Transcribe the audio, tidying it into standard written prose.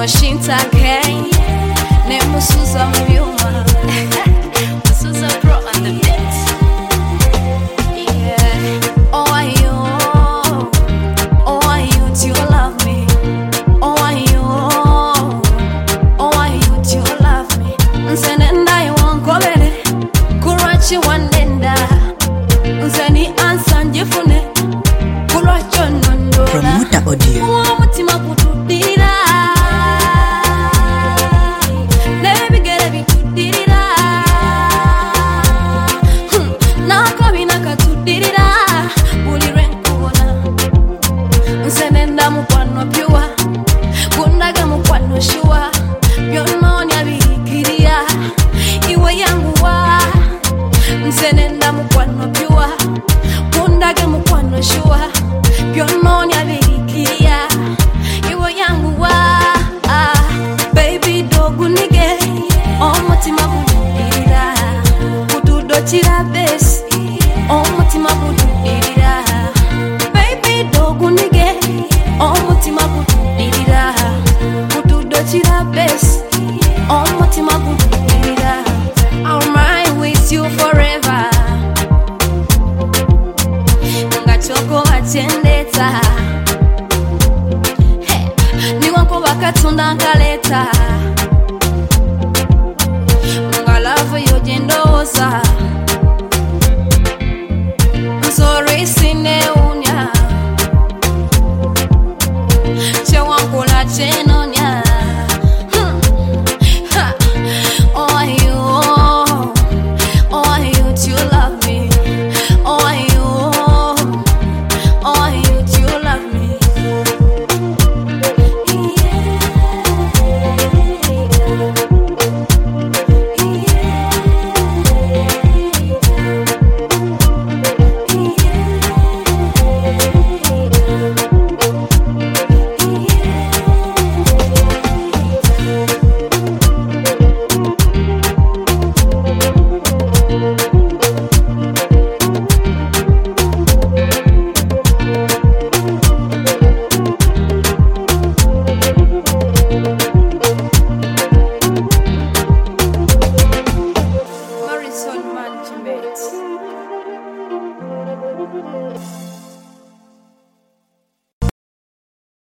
no shinta kei ne musuza mbyuma musuza pro on the beat. Yeah, oh are you do you love me? Oh are you do you love me? Nsenenda iwankobere kurachi wanenda nzeni ansa njefune kuracho nondora Promoter audio mutima kutudira nebigere bitudira nakabina katudirira bulire nkubona nsenenda mukwano byuwa kundaga mukwano shuwa byononya bikiria iwe yangu wa nsenenda mukwano byuwa kundaga mukwano shuwa byononya bikiria iwe yangu wa baby dogu nige omutima kududira kududotira besi omutima kududira baby dogu nige omutima kududira kududotira besi omutima kududira I'll ride with you forever ngachoko atendeta niwako bakatunda nkaleta ngalavu yojendoza sorry